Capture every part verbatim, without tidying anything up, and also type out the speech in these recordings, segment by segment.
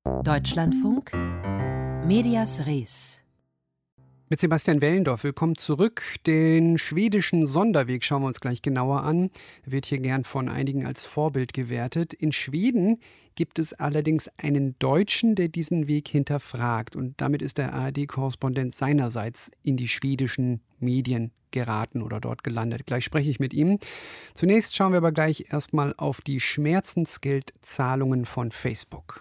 Deutschlandfunk, Medias Res. Mit Sebastian Wellendorf, willkommen zurück. Den schwedischen Sonderweg schauen wir uns gleich genauer an. Er wird hier gern von einigen als Vorbild gewertet. In Schweden gibt es allerdings einen Deutschen, der diesen Weg hinterfragt. Und damit ist der A R D-Korrespondent seinerseits in die schwedischen Medien geraten oder dort gelandet. Gleich spreche ich mit ihm. Zunächst schauen wir aber gleich erstmal auf die Schmerzensgeldzahlungen von Facebook.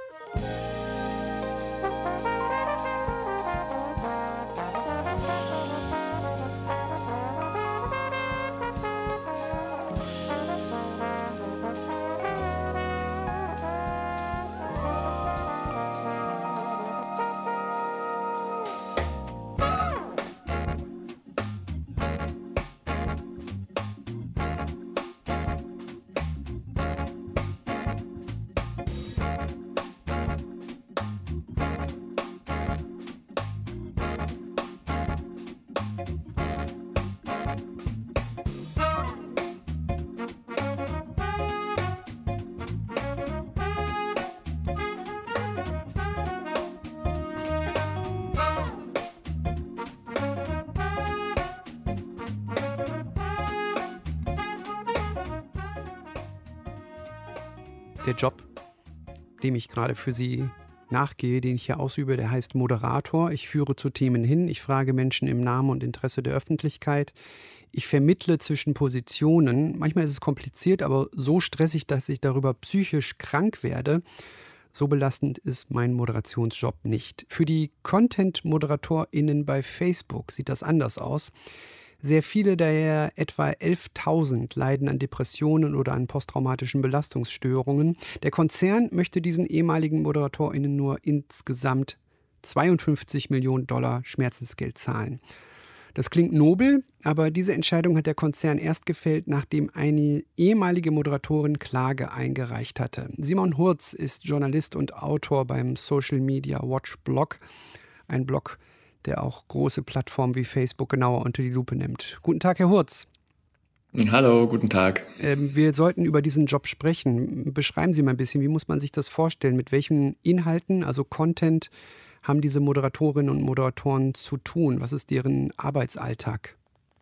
Der Job, dem ich gerade für Sie nachgehe, den ich hier ausübe, der heißt Moderator. Ich führe zu Themen hin, ich frage Menschen im Namen und Interesse der Öffentlichkeit. Ich vermittle zwischen Positionen. Manchmal ist es kompliziert, aber so stressig, dass ich darüber psychisch krank werde. So belastend ist mein Moderationsjob nicht. Für die Content-ModeratorInnen bei Facebook sieht das anders aus. Sehr viele der etwa elftausend leiden an Depressionen oder an posttraumatischen Belastungsstörungen. Der Konzern möchte diesen ehemaligen ModeratorInnen nur insgesamt zweiundfünfzig Millionen Dollar Schmerzensgeld zahlen. Das klingt nobel, aber diese Entscheidung hat der Konzern erst gefällt, nachdem eine ehemalige Moderatorin Klage eingereicht hatte. Simon Hurz ist Journalist und Autor beim Social Media Watch Blog, ein Blog, der auch große Plattformen wie Facebook genauer unter die Lupe nimmt. Guten Tag, Herr Hurz. Hallo, guten Tag. Ähm, wir sollten über diesen Job sprechen. Beschreiben Sie mal ein bisschen, wie muss man sich das vorstellen? Mit welchen Inhalten, also Content, haben diese Moderatorinnen und Moderatoren zu tun? Was ist deren Arbeitsalltag?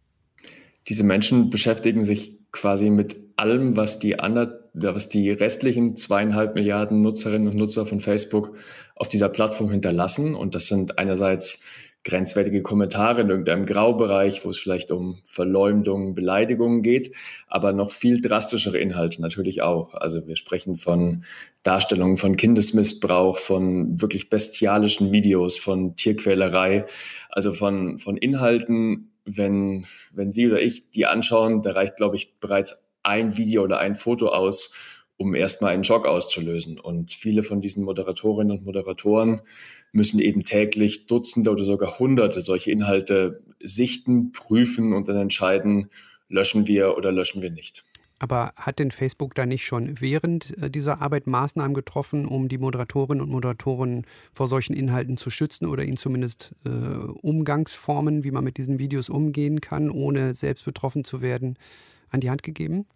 Diese Menschen beschäftigen sich quasi mit allem, was die, ander, was die restlichen zweieinhalb Milliarden Nutzerinnen und Nutzer von Facebook auf dieser Plattform hinterlassen. Und das sind einerseits grenzwertige Kommentare in irgendeinem Graubereich, wo es vielleicht um Verleumdungen, Beleidigungen geht, aber noch viel drastischere Inhalte natürlich auch. Also wir sprechen von Darstellungen von Kindesmissbrauch, von wirklich bestialischen Videos, von Tierquälerei, also von, von Inhalten, wenn, wenn Sie oder ich die anschauen, da reicht, glaube ich, bereits ein Video oder ein Foto aus, um erstmal einen Schock auszulösen. Und viele von diesen Moderatorinnen und Moderatoren müssen eben täglich Dutzende oder sogar Hunderte solche Inhalte sichten, prüfen und dann entscheiden, löschen wir oder löschen wir nicht. Aber hat denn Facebook da nicht schon während dieser Arbeit Maßnahmen getroffen, um die Moderatorinnen und Moderatoren vor solchen Inhalten zu schützen oder ihnen zumindest äh, Umgangsformen, wie man mit diesen Videos umgehen kann, ohne selbst betroffen zu werden, an die Hand gegeben?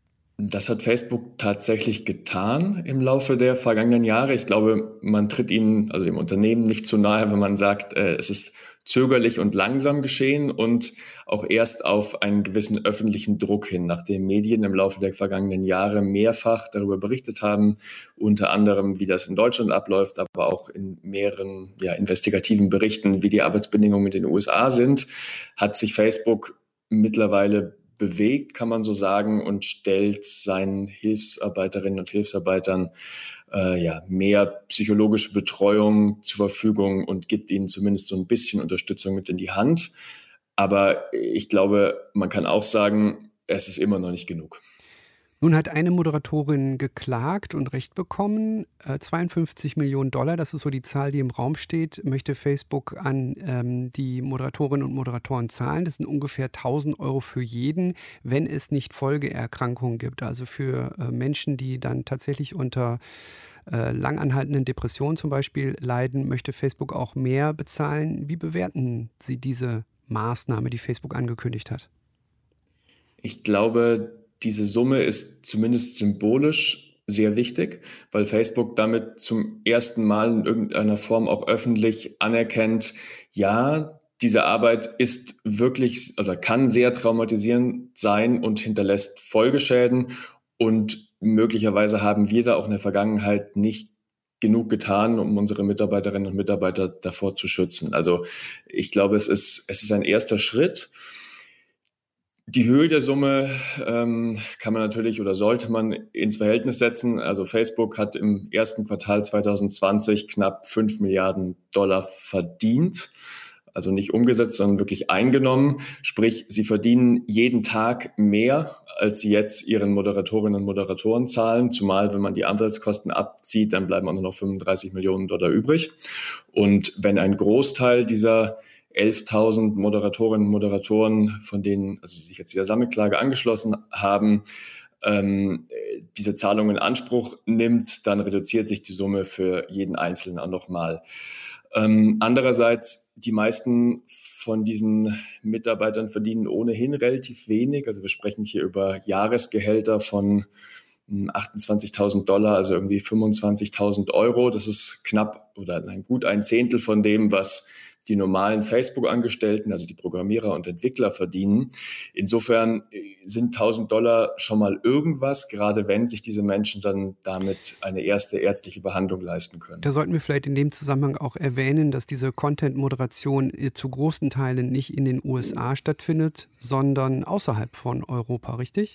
Das hat Facebook tatsächlich getan im Laufe der vergangenen Jahre. Ich glaube, man tritt ihnen, also dem Unternehmen, nicht zu nahe, wenn man sagt, äh, es ist zögerlich und langsam geschehen und auch erst auf einen gewissen öffentlichen Druck hin, nachdem Medien im Laufe der vergangenen Jahre mehrfach darüber berichtet haben, unter anderem, wie das in Deutschland abläuft, aber auch in mehreren ja, investigativen Berichten, wie die Arbeitsbedingungen in den U S A sind, hat sich Facebook mittlerweile bewegt, kann man so sagen, und stellt seinen Hilfsarbeiterinnen und Hilfsarbeitern äh, ja, mehr psychologische Betreuung zur Verfügung und gibt ihnen zumindest so ein bisschen Unterstützung mit in die Hand. Aber ich glaube, man kann auch sagen, es ist immer noch nicht genug. Nun hat eine Moderatorin geklagt und Recht bekommen. Äh, zweiundfünfzig Millionen Dollar, das ist so die Zahl, die im Raum steht, möchte Facebook an ähm, die Moderatorinnen und Moderatoren zahlen. Das sind ungefähr tausend Euro für jeden, wenn es nicht Folgeerkrankungen gibt. Also für äh, Menschen, die dann tatsächlich unter äh, langanhaltenden Depressionen zum Beispiel leiden, möchte Facebook auch mehr bezahlen. Wie bewerten Sie diese Maßnahme, die Facebook angekündigt hat? Ich glaube, diese Summe ist zumindest symbolisch sehr wichtig, weil Facebook damit zum ersten Mal in irgendeiner Form auch öffentlich anerkennt, ja, diese Arbeit ist wirklich oder kann sehr traumatisierend sein und hinterlässt Folgeschäden. Und möglicherweise haben wir da auch in der Vergangenheit nicht genug getan, um unsere Mitarbeiterinnen und Mitarbeiter davor zu schützen. Also ich glaube, es ist, es ist ein erster Schritt. Die Höhe der Summe ähm, kann man natürlich oder sollte man ins Verhältnis setzen. Also Facebook hat im ersten Quartal zwanzig zwanzig knapp fünf Milliarden Dollar verdient. Also nicht umgesetzt, sondern wirklich eingenommen. Sprich, sie verdienen jeden Tag mehr, als sie jetzt ihren Moderatorinnen und Moderatoren zahlen. Zumal, wenn man die Anwaltskosten abzieht, dann bleiben auch nur noch fünfunddreißig Millionen Dollar übrig. Und wenn ein Großteil dieser elftausend Moderatorinnen und Moderatoren, von denen, also die sich jetzt dieser Sammelklage angeschlossen haben, ähm, diese Zahlung in Anspruch nimmt, dann reduziert sich die Summe für jeden Einzelnen auch nochmal. Ähm, andererseits, die meisten von diesen Mitarbeitern verdienen ohnehin relativ wenig. Also wir sprechen hier über Jahresgehälter von achtundzwanzigtausend Dollar, also irgendwie fünfundzwanzigtausend Euro. Das ist knapp oder nein, gut ein Zehntel von dem, was die normalen Facebook-Angestellten, also die Programmierer und Entwickler verdienen. Insofern sind tausend Dollar schon mal irgendwas, gerade wenn sich diese Menschen dann damit eine erste ärztliche Behandlung leisten können. Da sollten wir vielleicht in dem Zusammenhang auch erwähnen, dass diese Content-Moderation zu großen Teilen nicht in den U S A stattfindet, sondern außerhalb von Europa, richtig?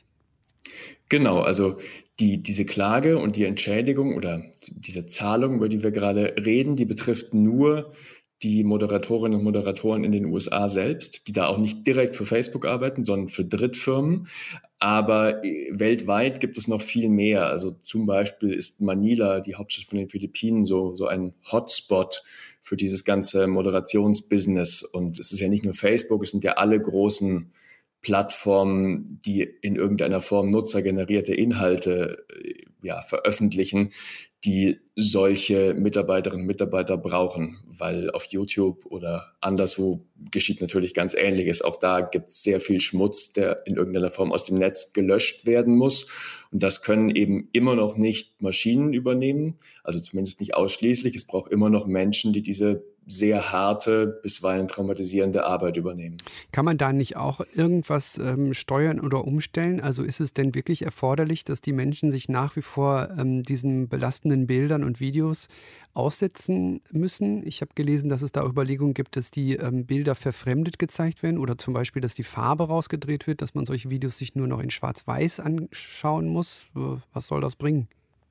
Genau, also die, diese Klage und die Entschädigung oder diese Zahlung, über die wir gerade reden, die betrifft nur die Moderatorinnen und Moderatoren in den U S A selbst, die da auch nicht direkt für Facebook arbeiten, sondern für Drittfirmen. Aber weltweit gibt es noch viel mehr. Also zum Beispiel ist Manila, die Hauptstadt von den Philippinen, so, so ein Hotspot für dieses ganze Moderationsbusiness. Und es ist ja nicht nur Facebook, es sind ja alle großen Plattformen, die in irgendeiner Form nutzergenerierte Inhalte ja, veröffentlichen, die solche Mitarbeiterinnen und Mitarbeiter brauchen, weil auf YouTube oder anderswo geschieht natürlich ganz Ähnliches. Auch da gibt es sehr viel Schmutz, der in irgendeiner Form aus dem Netz gelöscht werden muss. Und das können eben immer noch nicht Maschinen übernehmen, also zumindest nicht ausschließlich. Es braucht immer noch Menschen, die diese sehr harte, bisweilen traumatisierende Arbeit übernehmen. Kann man da nicht auch irgendwas ähm, steuern oder umstellen? Also ist es denn wirklich erforderlich, dass die Menschen sich nach wie vor ähm, diesen belastenden Bildern und Videos aussetzen müssen? Ich habe gelesen, dass es da Überlegungen gibt, dass die ähm, Bilder verfremdet gezeigt werden oder zum Beispiel, dass die Farbe rausgedreht wird, dass man solche Videos sich nur noch in Schwarz-Weiß anschauen muss. Was soll das bringen?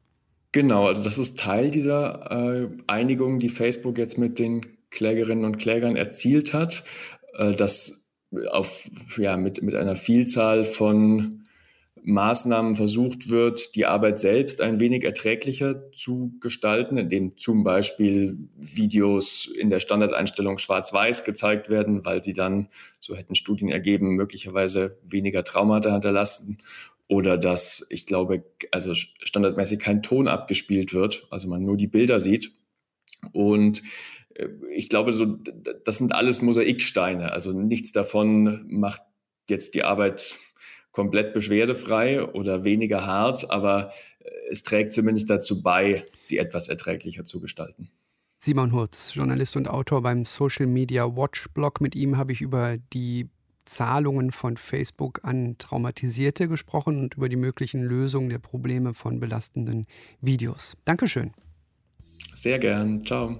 Genau, also das ist Teil dieser äh, Einigung, die Facebook jetzt mit den Klägerinnen und Klägern erzielt hat, äh, dass auf, ja, mit, mit einer Vielzahl von Maßnahmen versucht wird, die Arbeit selbst ein wenig erträglicher zu gestalten, indem zum Beispiel Videos in der Standardeinstellung schwarz-weiß gezeigt werden, weil sie dann, so hätten Studien ergeben, möglicherweise weniger Traumata hinterlassen. Oder dass, ich glaube, also standardmäßig kein Ton abgespielt wird, also man nur die Bilder sieht. Und ich glaube, so, das sind alles Mosaiksteine. Also nichts davon macht jetzt die Arbeit komplett beschwerdefrei oder weniger hart, aber es trägt zumindest dazu bei, sie etwas erträglicher zu gestalten. Simon Hurz, Journalist und Autor beim Social Media Watch Blog. Mit ihm habe ich über die Zahlungen von Facebook an Traumatisierte gesprochen und über die möglichen Lösungen der Probleme von belastenden Videos. Dankeschön. Sehr gern. Ciao.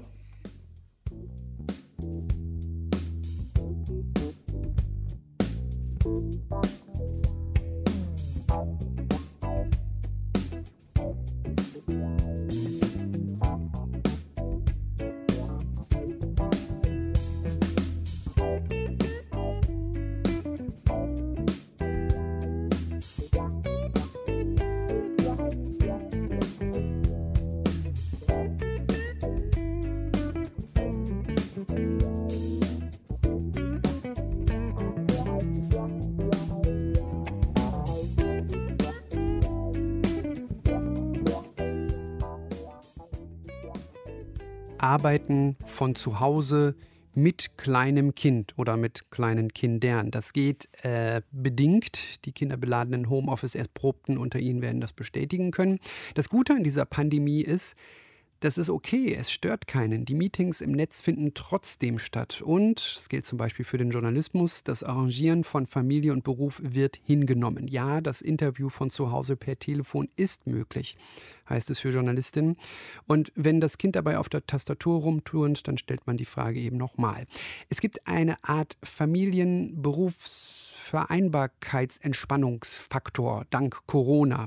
Arbeiten von zu Hause, mit kleinem Kind oder mit kleinen Kindern. Das geht äh, bedingt. Die kinderbeladenen Homeoffice-Erprobten unter Ihnen werden das bestätigen können. Das Gute an dieser Pandemie ist, das ist okay, es stört keinen. Die Meetings im Netz finden trotzdem statt. Und, das gilt zum Beispiel für den Journalismus, das Arrangieren von Familie und Beruf wird hingenommen. Ja, das Interview von zu Hause per Telefon ist möglich, heißt es für Journalistinnen. Und wenn das Kind dabei auf der Tastatur rumturnt, dann stellt man die Frage eben nochmal. Es gibt eine Art Familien-Berufs-Vereinbarkeitsentspannungsfaktor dank Corona.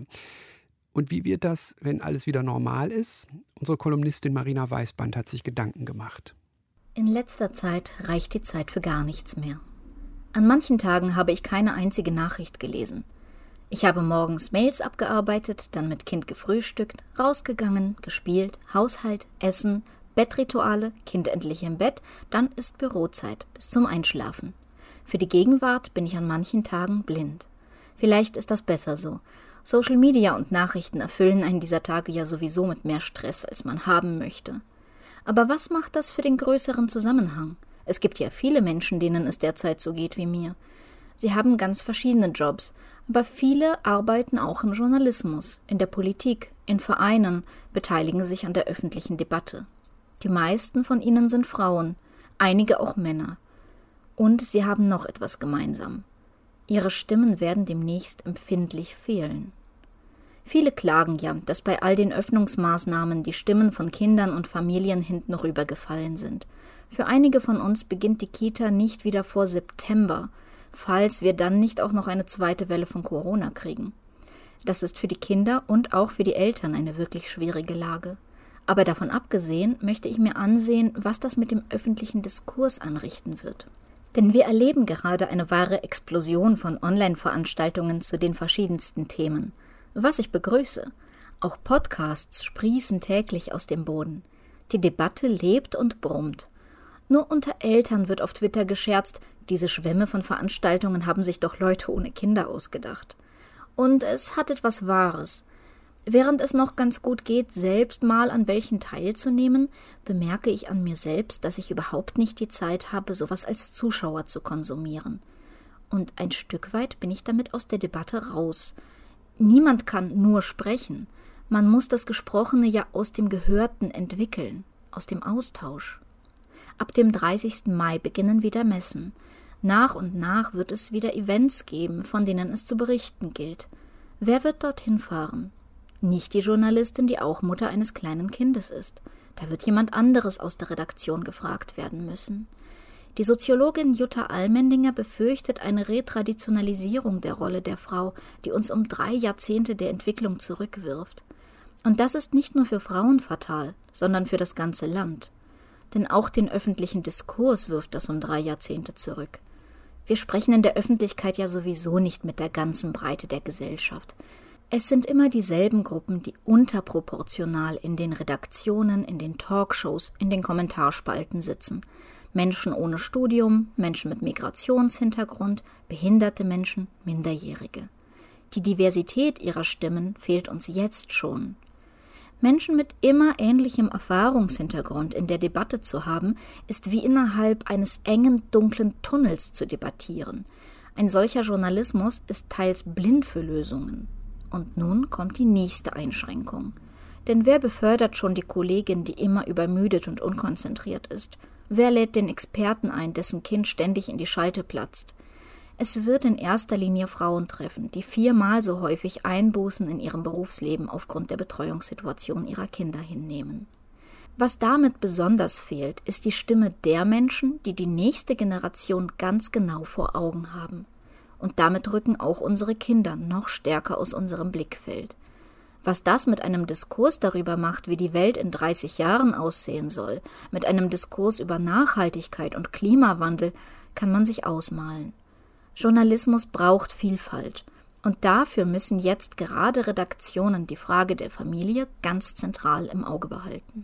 Und wie wird das, wenn alles wieder normal ist? Unsere Kolumnistin Marina Weißband hat sich Gedanken gemacht. In letzter Zeit reicht die Zeit für gar nichts mehr. An manchen Tagen habe ich keine einzige Nachricht gelesen. Ich habe morgens Mails abgearbeitet, dann mit Kind gefrühstückt, rausgegangen, gespielt, Haushalt, Essen, Bettrituale, Kind endlich im Bett, dann ist Bürozeit bis zum Einschlafen. Für die Gegenwart bin ich an manchen Tagen blind. Vielleicht ist das besser so. Social Media und Nachrichten erfüllen einen dieser Tage ja sowieso mit mehr Stress, als man haben möchte. Aber was macht das für den größeren Zusammenhang? Es gibt ja viele Menschen, denen es derzeit so geht wie mir. Sie haben ganz verschiedene Jobs, aber viele arbeiten auch im Journalismus, in der Politik, in Vereinen, beteiligen sich an der öffentlichen Debatte. Die meisten von ihnen sind Frauen, einige auch Männer. Und sie haben noch etwas gemeinsam. Ihre Stimmen werden demnächst empfindlich fehlen. Viele klagen ja, dass bei all den Öffnungsmaßnahmen die Stimmen von Kindern und Familien hinten rübergefallen sind. Für einige von uns beginnt die Kita nicht wieder vor September, falls wir dann nicht auch noch eine zweite Welle von Corona kriegen. Das ist für die Kinder und auch für die Eltern eine wirklich schwierige Lage. Aber davon abgesehen möchte ich mir ansehen, was das mit dem öffentlichen Diskurs anrichten wird. Denn wir erleben gerade eine wahre Explosion von Online-Veranstaltungen zu den verschiedensten Themen. Was ich begrüße. Auch Podcasts sprießen täglich aus dem Boden. Die Debatte lebt und brummt. Nur unter Eltern wird auf Twitter gescherzt, diese Schwämme von Veranstaltungen haben sich doch Leute ohne Kinder ausgedacht. Und es hat etwas Wahres. Während es noch ganz gut geht, selbst mal an welchen teilzunehmen, bemerke ich an mir selbst, dass ich überhaupt nicht die Zeit habe, sowas als Zuschauer zu konsumieren. Und ein Stück weit bin ich damit aus der Debatte raus. Niemand kann nur sprechen. Man muss das Gesprochene ja aus dem Gehörten entwickeln, aus dem Austausch. Ab dem dreißigsten Mai beginnen wieder Messen. Nach und nach wird es wieder Events geben, von denen es zu berichten gilt. Wer wird dorthin fahren? Nicht die Journalistin, die auch Mutter eines kleinen Kindes ist. Da wird jemand anderes aus der Redaktion gefragt werden müssen. Die Soziologin Jutta Allmendinger befürchtet eine Retraditionalisierung der Rolle der Frau, die uns um drei Jahrzehnte der Entwicklung zurückwirft. Und das ist nicht nur für Frauen fatal, sondern für das ganze Land. Denn auch den öffentlichen Diskurs wirft das um drei Jahrzehnte zurück. Wir sprechen in der Öffentlichkeit ja sowieso nicht mit der ganzen Breite der Gesellschaft. Es sind immer dieselben Gruppen, die unterproportional in den Redaktionen, in den Talkshows, in den Kommentarspalten sitzen. Menschen ohne Studium, Menschen mit Migrationshintergrund, behinderte Menschen, Minderjährige. Die Diversität ihrer Stimmen fehlt uns jetzt schon. Menschen mit immer ähnlichem Erfahrungshintergrund in der Debatte zu haben, ist wie innerhalb eines engen, dunklen Tunnels zu debattieren. Ein solcher Journalismus ist teils blind für Lösungen. Und nun kommt die nächste Einschränkung. Denn wer befördert schon die Kollegin, die immer übermüdet und unkonzentriert ist? Wer lädt den Experten ein, dessen Kind ständig in die Schalte platzt? Es wird in erster Linie Frauen treffen, die viermal so häufig Einbußen in ihrem Berufsleben aufgrund der Betreuungssituation ihrer Kinder hinnehmen. Was damit besonders fehlt, ist die Stimme der Menschen, die die nächste Generation ganz genau vor Augen haben. Und damit rücken auch unsere Kinder noch stärker aus unserem Blickfeld. Was das mit einem Diskurs darüber macht, wie die Welt in dreißig Jahren aussehen soll, mit einem Diskurs über Nachhaltigkeit und Klimawandel, kann man sich ausmalen. Journalismus braucht Vielfalt. Und dafür müssen jetzt gerade Redaktionen die Frage der Familie ganz zentral im Auge behalten.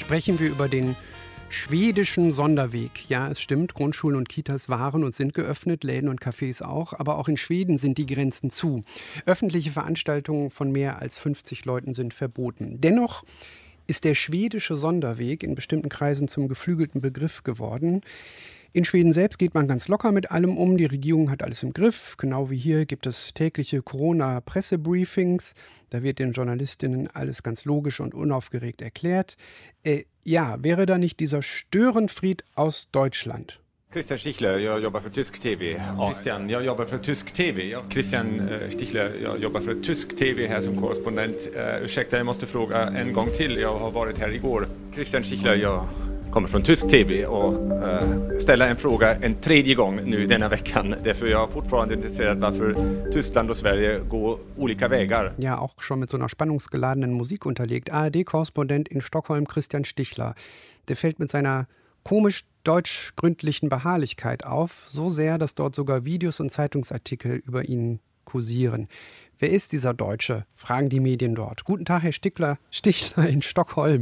sprechen wir über den schwedischen Sonderweg. Ja, es stimmt, Grundschulen und Kitas waren und sind geöffnet, Läden und Cafés auch, aber auch in Schweden sind die Grenzen zu. Öffentliche Veranstaltungen von mehr als fünfzig Leuten sind verboten. Dennoch ist der schwedische Sonderweg in bestimmten Kreisen zum geflügelten Begriff geworden. In Schweden selbst geht man ganz locker mit allem um. Die Regierung hat alles im Griff. Genau wie hier gibt es tägliche Corona-Pressebriefings. Da wird den Journalistinnen alles ganz logisch und unaufgeregt erklärt. Äh, ja, wäre da nicht dieser Störenfried aus Deutschland? Christian Stichler, jag jobbar för tysk T V. Christian, jag jobbar för tysk T V. Ja, Christian äh, Stichler, jag jobbar för tysk T V här som korrespondent. Äh, ursäkta, jag måste fråga en gång till. Jag har varit här igår. Christian Stichler, jag kommer från tysk T V och äh, ställa en fråga en tredje gång nu denna veckan. Därför är jag fortfarande intresserad varför Tyskland och Sverige går olika vägar. Ja, auch schon mit so einer spannungsgeladenen Musik unterlegt. A R D-Korrespondent in Stockholm, Christian Stichler. Der fällt mit seiner komisch deutsch-gründlichen Beharrlichkeit auf, so sehr, dass dort sogar Videos und Zeitungsartikel über ihn kursieren. Wer ist dieser Deutsche? Fragen die Medien dort. Guten Tag, Herr Stichler, Stichler in Stockholm.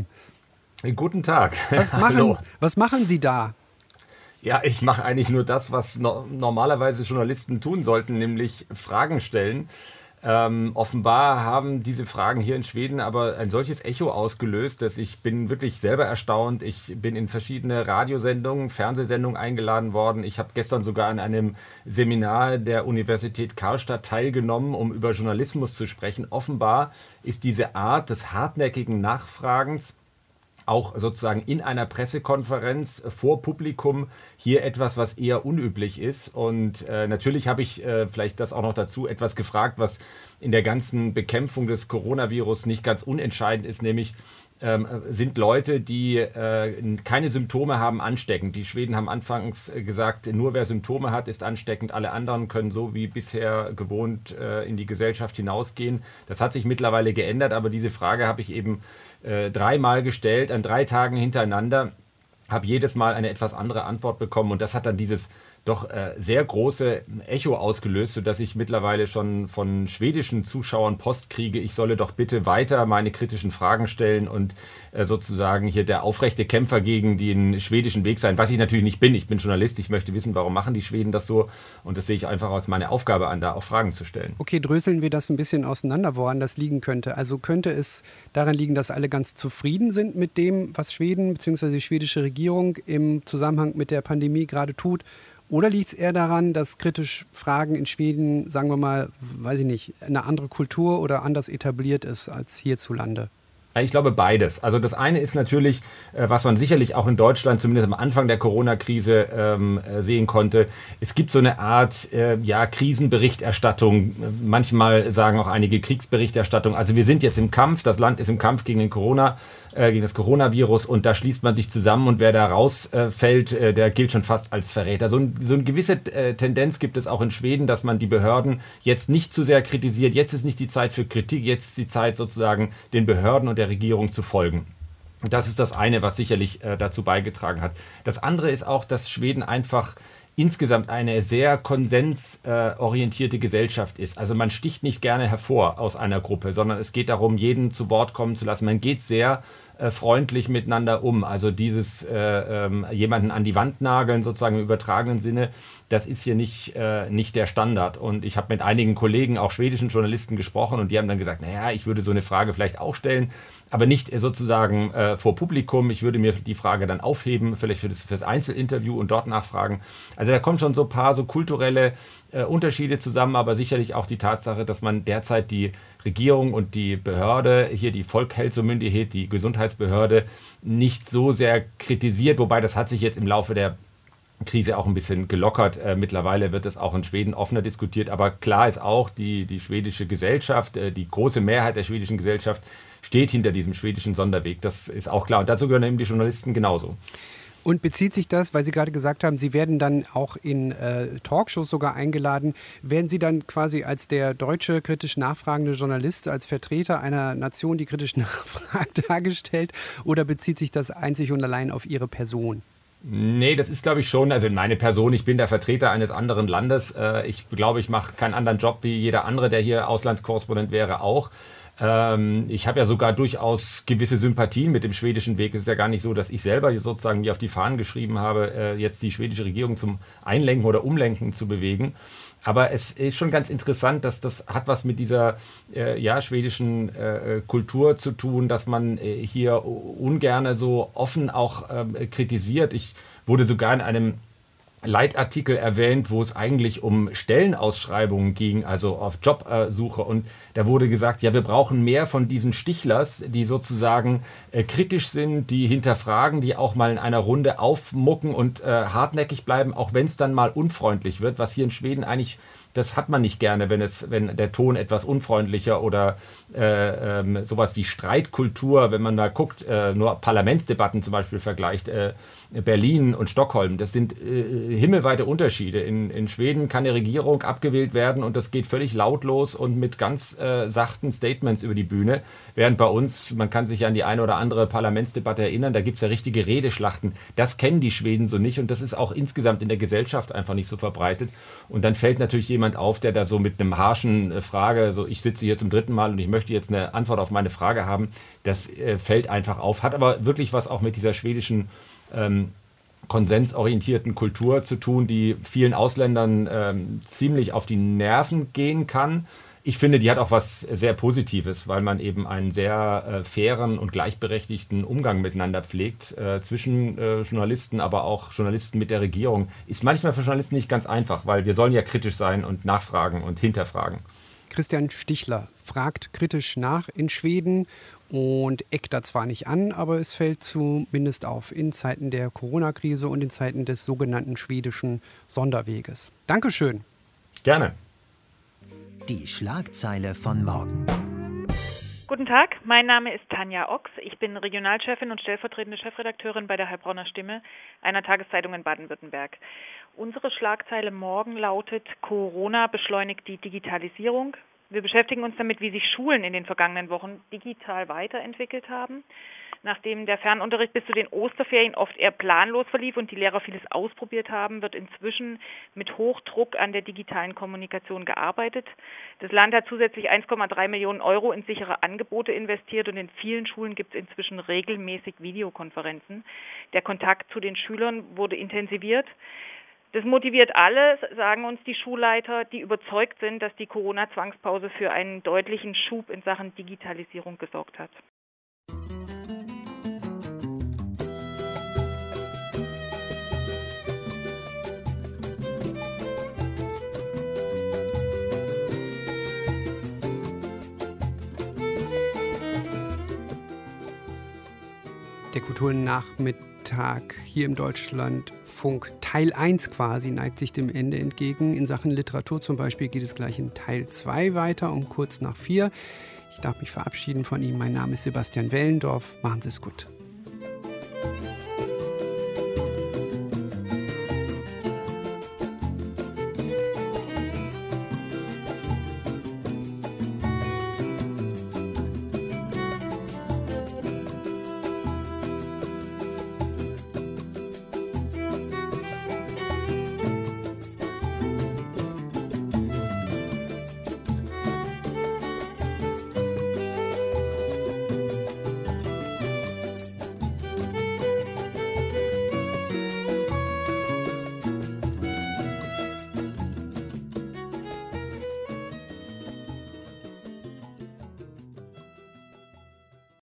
Guten Tag. Was machen, Hallo. Was machen Sie da? Ja, ich mache eigentlich nur das, was no- normalerweise Journalisten tun sollten, nämlich Fragen stellen. Ähm, offenbar haben diese Fragen hier in Schweden aber ein solches Echo ausgelöst, dass ich bin wirklich selber erstaunt. Ich bin in verschiedene Radiosendungen, Fernsehsendungen eingeladen worden. Ich habe gestern sogar an einem Seminar der Universität Karlstad teilgenommen, um über Journalismus zu sprechen. Offenbar ist diese Art des hartnäckigen Nachfragens auch sozusagen in einer Pressekonferenz vor Publikum hier etwas, was eher unüblich ist. Und äh, natürlich habe ich äh, vielleicht das auch noch dazu etwas gefragt, was in der ganzen Bekämpfung des Coronavirus nicht ganz unentscheidend ist, nämlich ähm, sind Leute, die äh, keine Symptome haben, ansteckend. Die Schweden haben anfangs gesagt, nur wer Symptome hat, ist ansteckend. Alle anderen können so wie bisher gewohnt äh, in die Gesellschaft hinausgehen. Das hat sich mittlerweile geändert, aber diese Frage habe ich eben äh, dreimal gestellt, an drei Tagen hintereinander. Habe jedes Mal eine etwas andere Antwort bekommen und das hat dann dieses doch äh, sehr große Echo ausgelöst, sodass ich mittlerweile schon von schwedischen Zuschauern Post kriege, ich solle doch bitte weiter meine kritischen Fragen stellen und äh, sozusagen hier der aufrechte Kämpfer gegen den schwedischen Weg sein, was ich natürlich nicht bin. Ich bin Journalist, ich möchte wissen, warum machen die Schweden das so und das sehe ich einfach als meine Aufgabe an, da auch Fragen zu stellen. Okay, dröseln wir das ein bisschen auseinander, woran das liegen könnte. Also könnte es daran liegen, dass alle ganz zufrieden sind mit dem, was Schweden bzw. die schwedische Regierung im Zusammenhang mit der Pandemie gerade tut? Oder liegt es eher daran, dass kritisch Fragen in Schweden, sagen wir mal, weiß ich nicht, eine andere Kultur oder anders etabliert ist als hierzulande? Ich glaube beides. Also das eine ist natürlich, was man sicherlich auch in Deutschland zumindest am Anfang der Corona-Krise ähm, sehen konnte. Es gibt so eine Art äh, ja, Krisenberichterstattung. Manchmal sagen auch einige Kriegsberichterstattung. Also wir sind jetzt im Kampf. Das Land ist im Kampf gegen den Corona, äh, gegen das Coronavirus und da schließt man sich zusammen und wer da rausfällt, äh, der gilt schon fast als Verräter. So, ein, so eine gewisse äh, Tendenz gibt es auch in Schweden, dass man die Behörden jetzt nicht zu sehr kritisiert. Jetzt ist nicht die Zeit für Kritik. Jetzt ist die Zeit sozusagen den Behörden und der Regierung zu folgen. Das ist das eine, was sicherlich äh, dazu beigetragen hat. Das andere ist auch, dass Schweden einfach insgesamt eine sehr konsensorientierte äh, Gesellschaft ist. Also man sticht nicht gerne hervor aus einer Gruppe, sondern es geht darum, jeden zu Wort kommen zu lassen. Man geht sehr äh, freundlich miteinander um. Also dieses äh, äh, jemanden an die Wand nageln, sozusagen im übertragenen Sinne, das ist hier nicht, äh, nicht der Standard. Und ich habe mit einigen Kollegen, auch schwedischen Journalisten, gesprochen und die haben dann gesagt, naja, ich würde so eine Frage vielleicht auch stellen, aber nicht äh, sozusagen äh, vor Publikum. Ich würde mir die Frage dann aufheben, vielleicht für das, für das Einzelinterview und dort nachfragen. Also da kommen schon so ein paar so kulturelle äh, Unterschiede zusammen, aber sicherlich auch die Tatsache, dass man derzeit die Regierung und die Behörde, hier die Folkhälsomyndighet, die Gesundheitsbehörde, nicht so sehr kritisiert, wobei das hat sich jetzt im Laufe der Krise auch ein bisschen gelockert. Äh, mittlerweile wird es auch in Schweden offener diskutiert. Aber klar ist auch, die, die schwedische Gesellschaft, äh, die große Mehrheit der schwedischen Gesellschaft steht hinter diesem schwedischen Sonderweg. Das ist auch klar. Und dazu gehören eben die Journalisten genauso. Und bezieht sich das, weil Sie gerade gesagt haben, Sie werden dann auch in äh, Talkshows sogar eingeladen, werden Sie dann quasi als der deutsche kritisch nachfragende Journalist, als Vertreter einer Nation, die kritisch nachfragt, dargestellt? Oder bezieht sich das einzig und allein auf Ihre Person? Nee, das ist, glaube ich, schon, also meine Person, ich bin der Vertreter eines anderen Landes. Ich glaube, ich mache keinen anderen Job wie jeder andere, der hier Auslandskorrespondent wäre, auch. Ähm, ich habe ja sogar durchaus gewisse Sympathien mit dem schwedischen Weg. Es ist ja gar nicht so, dass ich selber sozusagen mir auf die Fahnen geschrieben habe, äh, jetzt die schwedische Regierung zum Einlenken oder Umlenken zu bewegen. Aber es ist schon ganz interessant, dass das hat was mit dieser äh, ja, schwedischen äh, Kultur zu tun, dass man äh, hier ungerne so offen auch äh, kritisiert. Ich wurde sogar in einem Leitartikel erwähnt, wo es eigentlich um Stellenausschreibungen ging, also auf Jobsuche. Und da wurde gesagt, ja, wir brauchen mehr von diesen Stichlers, die sozusagen äh, kritisch sind, die hinterfragen, die auch mal in einer Runde aufmucken und äh, hartnäckig bleiben, auch wenn es dann mal unfreundlich wird, was hier in Schweden eigentlich, das hat man nicht gerne, wenn es, wenn der Ton etwas unfreundlicher oder äh, ähm, sowas wie Streitkultur, wenn man da guckt, äh, nur Parlamentsdebatten zum Beispiel vergleicht, äh, Berlin und Stockholm, das sind äh, himmelweite Unterschiede. In, in Schweden kann eine Regierung abgewählt werden und das geht völlig lautlos und mit ganz äh, sachten Statements über die Bühne, während bei uns, man kann sich an die eine oder andere Parlamentsdebatte erinnern, da gibt es ja richtige Redeschlachten. Das kennen die Schweden so nicht und das ist auch insgesamt in der Gesellschaft einfach nicht so verbreitet. Und dann fällt natürlich jemand auf, der da so mit einem harschen äh, Frage, so ich sitze hier zum dritten Mal und ich möchte jetzt eine Antwort auf meine Frage haben, das äh, fällt einfach auf, hat aber wirklich was auch mit dieser schwedischen ähm, konsensorientierten Kultur zu tun, die vielen Ausländern ähm, ziemlich auf die Nerven gehen kann. Ich finde, die hat auch was sehr Positives, weil man eben einen sehr äh, fairen und gleichberechtigten Umgang miteinander pflegt, äh, zwischen äh, Journalisten, aber auch Journalisten mit der Regierung. Ist manchmal für Journalisten nicht ganz einfach, weil wir sollen ja kritisch sein und nachfragen und hinterfragen. Christian Stichler fragt kritisch nach in Schweden und eckt da zwar nicht an, aber es fällt zumindest auf in Zeiten der Corona-Krise und in Zeiten des sogenannten schwedischen Sonderweges. Dankeschön. Gerne. Die Schlagzeile von morgen. Guten Tag, mein Name ist Tanja Ochs. Ich bin Regionalchefin und stellvertretende Chefredakteurin bei der Heilbronner Stimme, einer Tageszeitung in Baden-Württemberg. Unsere Schlagzeile morgen lautet: Corona beschleunigt die Digitalisierung. Wir beschäftigen uns damit, wie sich Schulen in den vergangenen Wochen digital weiterentwickelt haben. Nachdem der Fernunterricht bis zu den Osterferien oft eher planlos verlief und die Lehrer vieles ausprobiert haben, wird inzwischen mit Hochdruck an der digitalen Kommunikation gearbeitet. Das Land hat zusätzlich eins Komma drei Millionen Euro in sichere Angebote investiert und in vielen Schulen gibt es inzwischen regelmäßig Videokonferenzen. Der Kontakt zu den Schülern wurde intensiviert. Das motiviert alle, sagen uns die Schulleiter, die überzeugt sind, dass die Corona-Zwangspause für einen deutlichen Schub in Sachen Digitalisierung gesorgt hat. Der Kulturnachmittag hier im Deutschlandfunk Teil eins quasi neigt sich dem Ende entgegen. In Sachen Literatur zum Beispiel geht es gleich in Teil zwei weiter, um kurz nach vier. Ich darf mich verabschieden von Ihnen. Mein Name ist Sebastian Wellendorf. Machen Sie es gut.